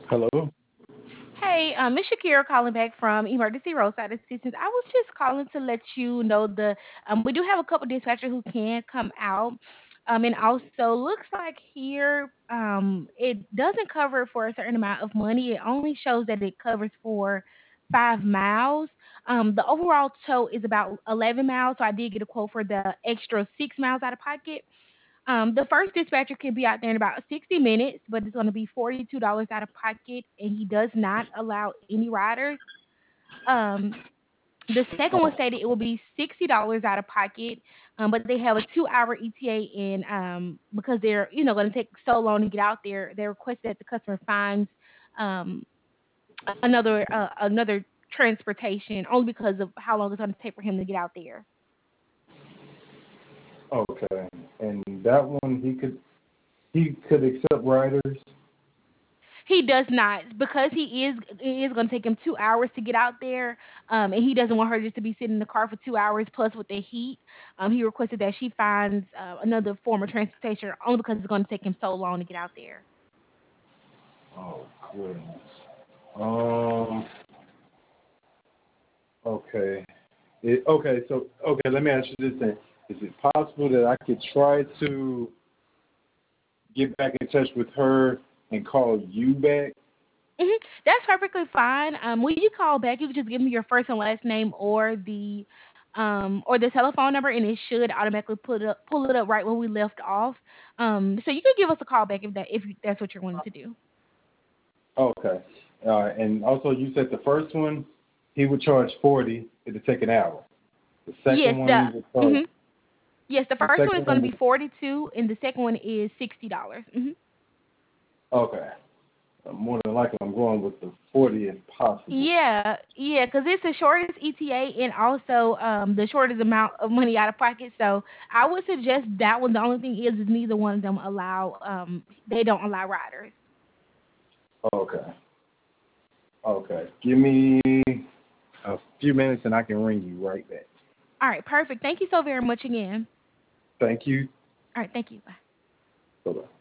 Hello. Hey, Miss Shakira calling back from Emergency Roadside Assistance. I was just calling to let you know we do have a couple dispatchers who can come out. And also looks like here it doesn't cover for a certain amount of money. It only shows that it covers for 5 miles. The overall tow is about 11 miles, so I did get a quote for the extra 6 miles out of pocket. The first dispatcher can be out there in about 60 minutes, but it's going to be $42 out of pocket, and he does not allow any riders. Um, the second one stated it will be $60 out of pocket, but they have a 2-hour ETA, and because they're going to take so long to get out there, they request that the customer finds um, another transportation only because of how long it's going to take for him to get out there. Okay. And that one he could accept riders. He does not because it is going to take him 2 hours to get out there, and he doesn't want her just to be sitting in the car for 2 hours plus with the heat. He requested that she finds another form of transportation only because it's going to take him so long to get out there. Oh goodness. Um. Okay. Okay. Let me ask you this then: is it possible that I could try to get back in touch with her and call you back? That's perfectly fine. When you call back, you can just give me your first and last name or the telephone number, and it should automatically pull it up right where we left off. So you can give us a call back if that's what you're wanting to do. Okay. And also, you said the first one he would charge 40. It'd take an hour. The Yes, second one would charge. mhm. Yes, the The first one is second going to one. be 42, and the second one is $60. Okay. More than likely, I'm going with the 40 if possible. Yeah, yeah, because it's the shortest ETA and also the shortest amount of money out of pocket. So I would suggest that one. The only thing is neither one of them allow they don't allow riders. Okay. Okay. Give me a few minutes and I can ring you right back. All right, perfect. Thank you so very much again. Thank you. All right, thank you. Bye. Bye bye.